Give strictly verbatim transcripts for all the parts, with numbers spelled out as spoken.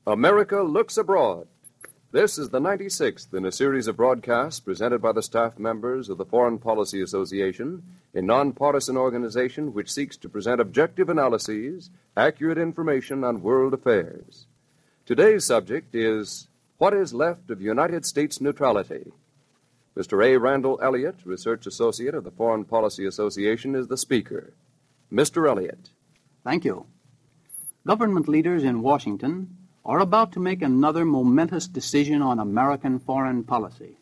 America Looks Abroad. This is the ninety-sixth in a series of broadcasts presented by the staff members of the Foreign Policy Association, a nonpartisan organization which seeks to present objective analyses, accurate information on world affairs. Today's subject is What is Left of United States Neutrality? Mister A. Randall Elliott, Research Associate of the Foreign Policy Association, is the speaker. Mister Elliott. Thank you. Government leaders in Washington are about to make another momentous decision on American foreign policy.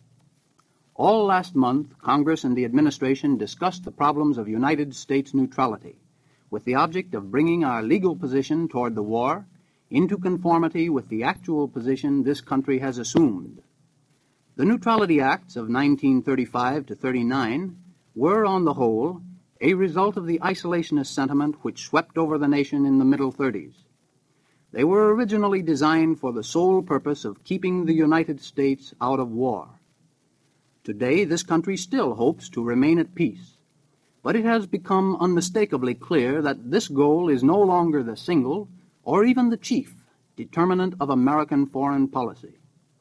All last month, Congress and the administration discussed the problems of United States neutrality, with the object of bringing our legal position toward the war into conformity with the actual position this country has assumed. The Neutrality Acts of nineteen thirty-five to thirty-nine were, on the whole, a result of the isolationist sentiment which swept over the nation in the middle thirties. They were originally designed for the sole purpose of keeping the United States out of war. Today, this country still hopes to remain at peace, but it has become unmistakably clear that this goal is no longer the single, or even the chief, determinant of American foreign policy.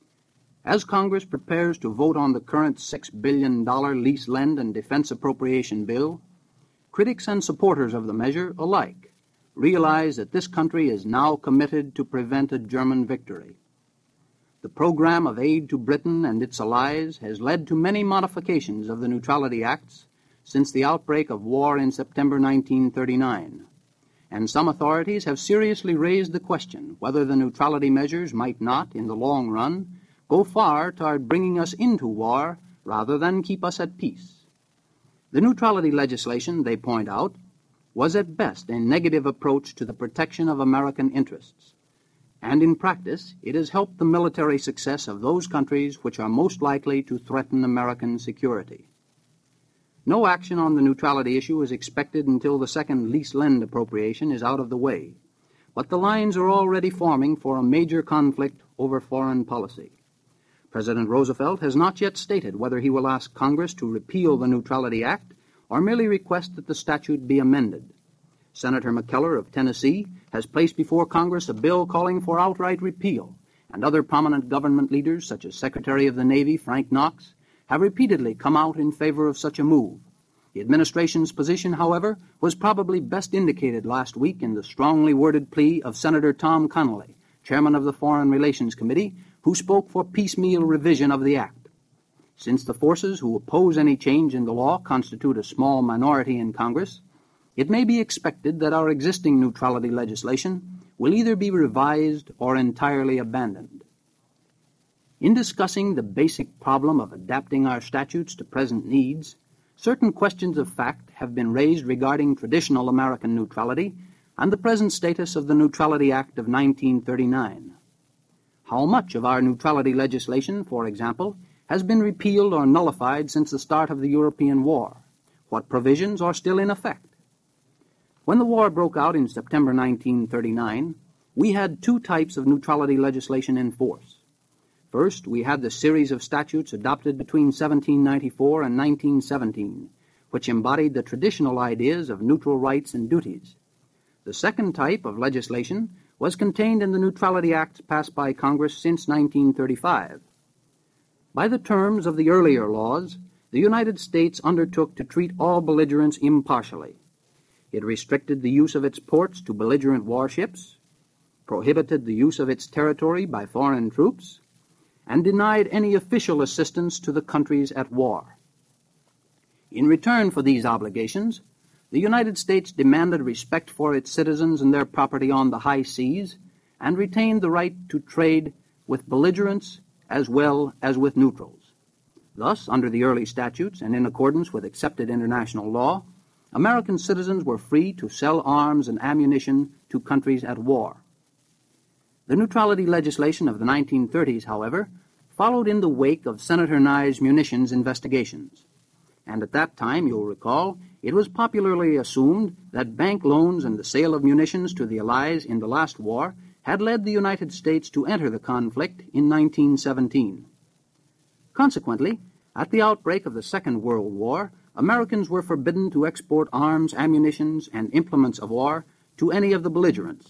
As Congress prepares to vote on the current six billion dollars lease, lend, and defense appropriation bill, critics and supporters of the measure alike realize that this country is now committed to prevent a German victory. The program of aid to Britain and its allies has led to many modifications of the Neutrality Acts since the outbreak of war in September nineteen thirty-nine, and some authorities have seriously raised the question whether the neutrality measures might not, in the long run, go far toward bringing us into war rather than keep us at peace. The neutrality legislation, they point out, was at best a negative approach to the protection of American interests, and in practice it has helped the military success of those countries which are most likely to threaten American security. No action on the neutrality issue is expected until the second lease-lend appropriation is out of the way, but the lines are already forming for a major conflict over foreign policy. President Roosevelt has not yet stated whether he will ask Congress to repeal the Neutrality Act or merely request that the statute be amended. Senator McKellar of Tennessee has placed before Congress a bill calling for outright repeal, and other prominent government leaders, such as Secretary of the Navy Frank Knox, have repeatedly come out in favor of such a move. The administration's position, however, was probably best indicated last week in the strongly worded plea of Senator Tom Connally, chairman of the Foreign Relations Committee, who spoke for piecemeal revision of the act. Since the forces who oppose any change in the law constitute a small minority in Congress, it may be expected that our existing neutrality legislation will either be revised or entirely abandoned. In discussing the basic problem of adapting our statutes to present needs, certain questions of fact have been raised regarding traditional American neutrality and the present status of the Neutrality Act of nineteen thirty-nine. How much of our neutrality legislation, for example, has been repealed or nullified since the start of the European War? What provisions are still in effect? When the war broke out in September nineteen thirty-nine, we had two types of neutrality legislation in force. First, we had the series of statutes adopted between seventeen ninety-four and nineteen seventeen, which embodied the traditional ideas of neutral rights and duties. The second type of legislation was contained in the Neutrality Acts passed by Congress since nineteen thirty-five. By the terms of the earlier laws, the United States undertook to treat all belligerents impartially. It restricted the use of its ports to belligerent warships, prohibited the use of its territory by foreign troops, and denied any official assistance to the countries at war. In return for these obligations, the United States demanded respect for its citizens and their property on the high seas, and retained the right to trade with belligerents as well as with neutrals. Thus, under the early statutes and in accordance with accepted international law, American citizens were free to sell arms and ammunition to countries at war. The neutrality legislation of the nineteen thirties, however, followed in the wake of Senator Nye's munitions investigations. And at that time, you'll recall, it was popularly assumed that bank loans and the sale of munitions to the Allies in the last war had led the United States to enter the conflict in nineteen seventeen. Consequently, at the outbreak of the Second World War, Americans were forbidden to export arms, ammunitions, and implements of war to any of the belligerents,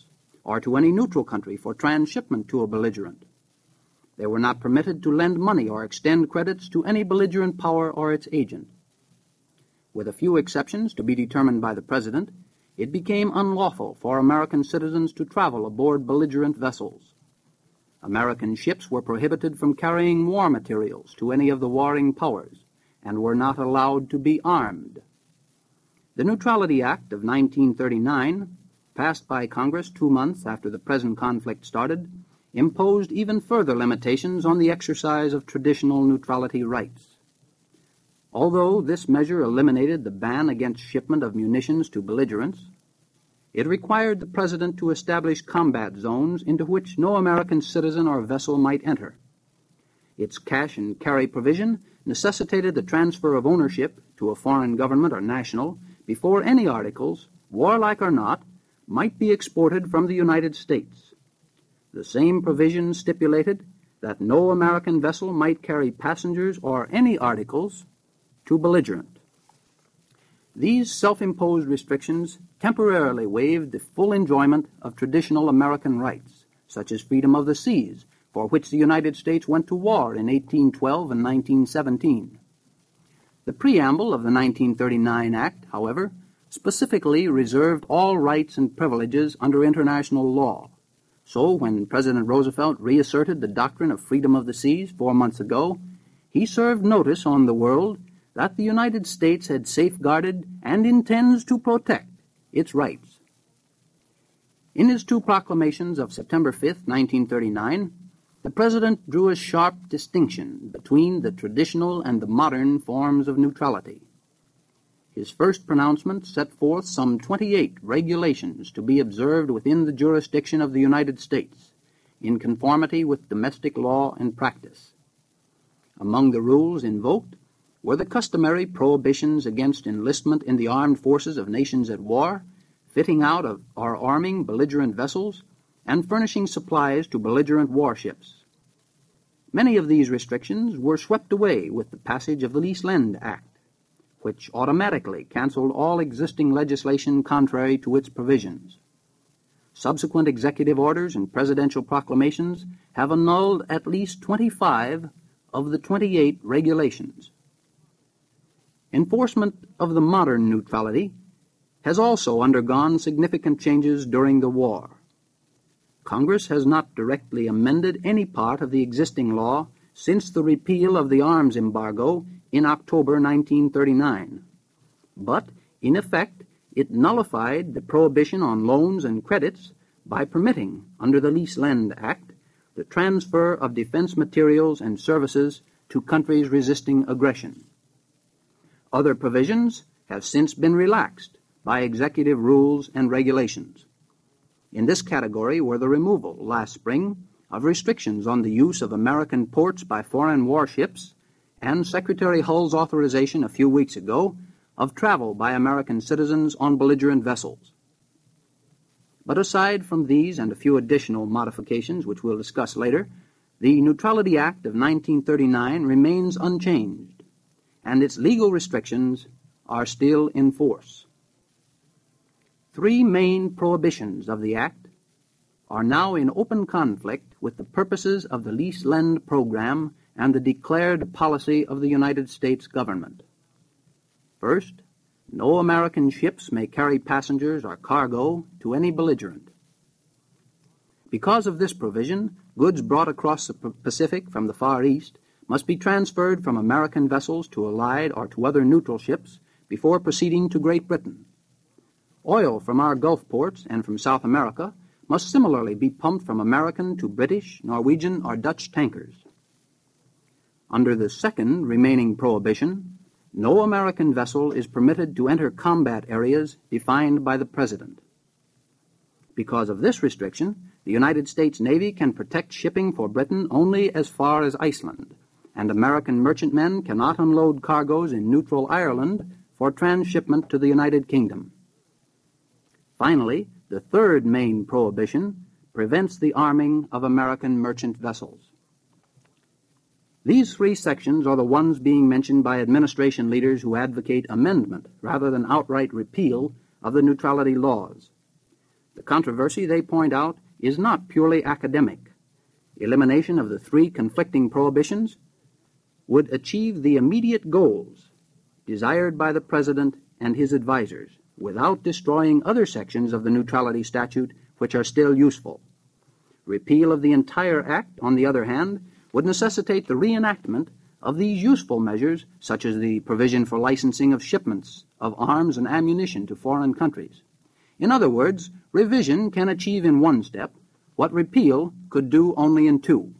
or to any neutral country for transshipment to a belligerent. They were not permitted to lend money or extend credits to any belligerent power or its agent. With a few exceptions to be determined by the President, it became unlawful for American citizens to travel aboard belligerent vessels. American ships were prohibited from carrying war materials to any of the warring powers and were not allowed to be armed. The Neutrality Act of nineteen thirty-nine, passed by Congress two months after the present conflict started, imposed even further limitations on the exercise of traditional neutrality rights. Although this measure eliminated the ban against shipment of munitions to belligerents, it required the President to establish combat zones into which no American citizen or vessel might enter. Its cash and carry provision necessitated the transfer of ownership to a foreign government or national before any articles, warlike or not, might be exported from the United States. The same provision stipulated that no American vessel might carry passengers or any articles to belligerent. These self-imposed restrictions temporarily waived the full enjoyment of traditional American rights, such as freedom of the seas, for which the United States went to war in eighteen twelve and nineteen seventeen. The preamble of the nineteen thirty-nine Act, however, specifically reserved all rights and privileges under international law. So when President Roosevelt reasserted the doctrine of freedom of the seas four months ago, he served notice on the world that the United States had safeguarded and intends to protect its rights. In his two proclamations of September fifth, nineteen thirty-nine, the President drew a sharp distinction between the traditional and the modern forms of neutrality. His first pronouncement set forth some twenty-eight regulations to be observed within the jurisdiction of the United States, in conformity with domestic law and practice. Among the rules invoked were the customary prohibitions against enlistment in the armed forces of nations at war, fitting out of or arming belligerent vessels, and furnishing supplies to belligerent warships. Many of these restrictions were swept away with the passage of the Lease-Lend Act, which automatically canceled all existing legislation contrary to its provisions. Subsequent executive orders and presidential proclamations have annulled at least twenty-five of the twenty-eight regulations. Enforcement of the modern neutrality has also undergone significant changes during the war. Congress has not directly amended any part of the existing law since the repeal of the arms embargo in October nineteen thirty-nine. But, in effect, it nullified the prohibition on loans and credits by permitting, under the Lease-Lend Act, the transfer of defense materials and services to countries resisting aggression. Other provisions have since been relaxed by executive rules and regulations. In this category were the removal, last spring, of restrictions on the use of American ports by foreign warships and Secretary Hull's authorization a few weeks ago of travel by American citizens on belligerent vessels. But aside from these and a few additional modifications, which we'll discuss later, the Neutrality Act of nineteen thirty-nine remains unchanged, and its legal restrictions are still in force. Three main prohibitions of the Act are now in open conflict with the purposes of the Lease-Lend Program and the declared policy of the United States government. First, no American ships may carry passengers or cargo to any belligerent. Because of this provision, goods brought across the Pacific from the Far East must be transferred from American vessels to Allied or to other neutral ships before proceeding to Great Britain. Oil from our Gulf ports and from South America must similarly be pumped from American to British, Norwegian, or Dutch tankers. Under the second remaining prohibition, no American vessel is permitted to enter combat areas defined by the President. Because of this restriction, the United States Navy can protect shipping for Britain only as far as Iceland, and American merchantmen cannot unload cargoes in neutral Ireland for transshipment to the United Kingdom. Finally, the third main prohibition prevents the arming of American merchant vessels. These three sections are the ones being mentioned by administration leaders who advocate amendment rather than outright repeal of the neutrality laws. The controversy, they point out, is not purely academic. Elimination of the three conflicting prohibitions would achieve the immediate goals desired by the President and his advisers without destroying other sections of the neutrality statute which are still useful. Repeal of the entire act, on the other hand, would necessitate the reenactment of these useful measures, such as the provision for licensing of shipments of arms and ammunition to foreign countries. In other words, revision can achieve in one step what repeal could do only in two.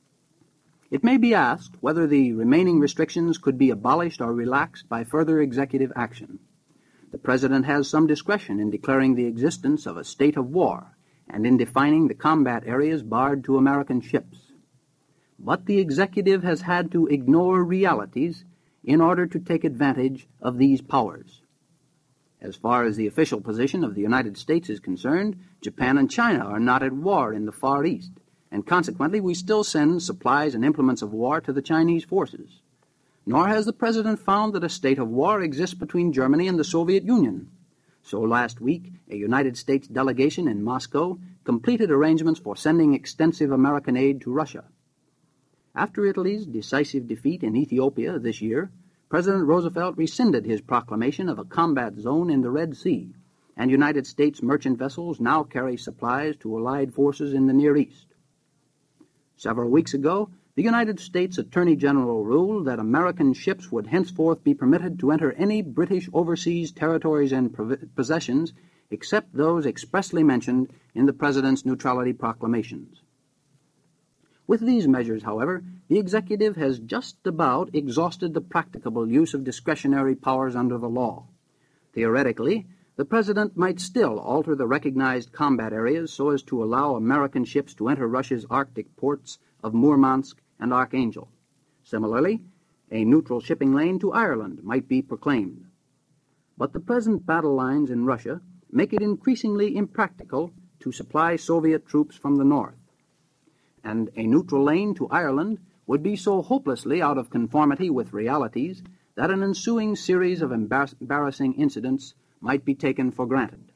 It may be asked whether the remaining restrictions could be abolished or relaxed by further executive action. The President has some discretion in declaring the existence of a state of war and in defining the combat areas barred to American ships. But the executive has had to ignore realities in order to take advantage of these powers. As far as the official position of the United States is concerned, Japan and China are not at war in the Far East, and consequently we still send supplies and implements of war to the Chinese forces. Nor has the President found that a state of war exists between Germany and the Soviet Union. So last week, a United States delegation in Moscow completed arrangements for sending extensive American aid to Russia. After Italy's decisive defeat in Ethiopia this year, President Roosevelt rescinded his proclamation of a combat zone in the Red Sea, and United States merchant vessels now carry supplies to Allied forces in the Near East. Several weeks ago, the United States Attorney General ruled that American ships would henceforth be permitted to enter any British overseas territories and possessions except those expressly mentioned in the President's neutrality proclamations. With these measures, however, the executive has just about exhausted the practicable use of discretionary powers under the law. Theoretically, the President might still alter the recognized combat areas so as to allow American ships to enter Russia's Arctic ports of Murmansk and Archangel. Similarly, a neutral shipping lane to Ireland might be proclaimed. But the present battle lines in Russia make it increasingly impractical to supply Soviet troops from the north, and a neutral lane to Ireland would be so hopelessly out of conformity with realities that an ensuing series of embar- embarrassing incidents might be taken for granted.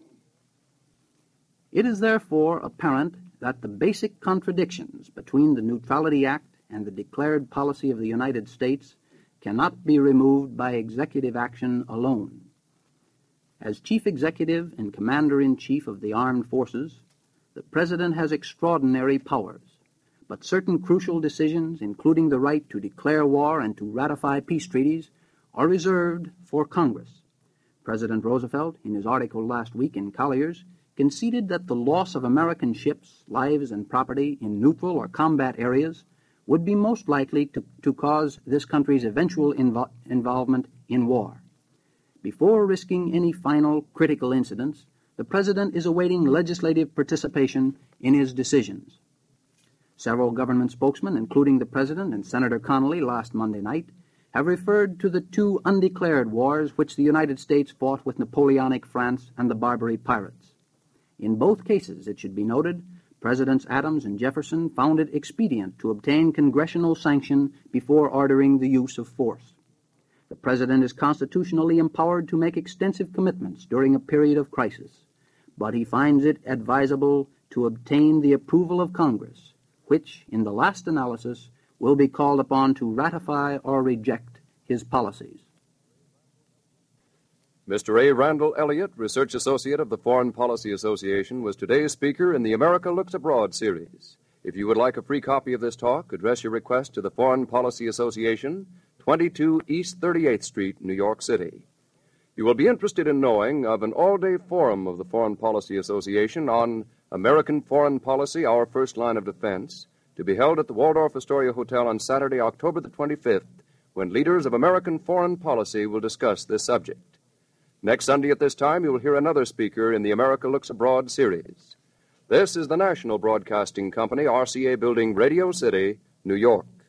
It is therefore apparent that the basic contradictions between the Neutrality Act and the declared policy of the United States cannot be removed by executive action alone. As Chief Executive and Commander-in-Chief of the Armed Forces, the President has extraordinary powers, but certain crucial decisions, including the right to declare war and to ratify peace treaties, are reserved for Congress. President Roosevelt, in his article last week in Collier's, conceded that the loss of American ships, lives, and property in neutral or combat areas would be most likely to, to cause this country's eventual invo- involvement in war. Before risking any final critical incidents, the President is awaiting legislative participation in his decisions. Several government spokesmen, including the President and Senator Connally last Monday night, have referred to the two undeclared wars which the United States fought with Napoleonic France and the Barbary pirates. In both cases, it should be noted, Presidents Adams and Jefferson found it expedient to obtain congressional sanction before ordering the use of force. The President is constitutionally empowered to make extensive commitments during a period of crisis, but he finds it advisable to obtain the approval of Congress, which, in the last analysis, will be called upon to ratify or reject his policies. Mister A. Randall Elliott, Research Associate of the Foreign Policy Association, was today's speaker in the America Looks Abroad series. If you would like a free copy of this talk, address your request to the Foreign Policy Association, twenty-two East thirty-eighth Street, New York City. You will be interested in knowing of an all-day forum of the Foreign Policy Association on American Foreign Policy, Our First Line of Defense, to be held at the Waldorf Astoria Hotel on Saturday, October the twenty-fifth, when leaders of American foreign policy will discuss this subject. Next Sunday at this time, you will hear another speaker in the America Looks Abroad series. This is the National Broadcasting Company, R C A Building, Radio City, New York.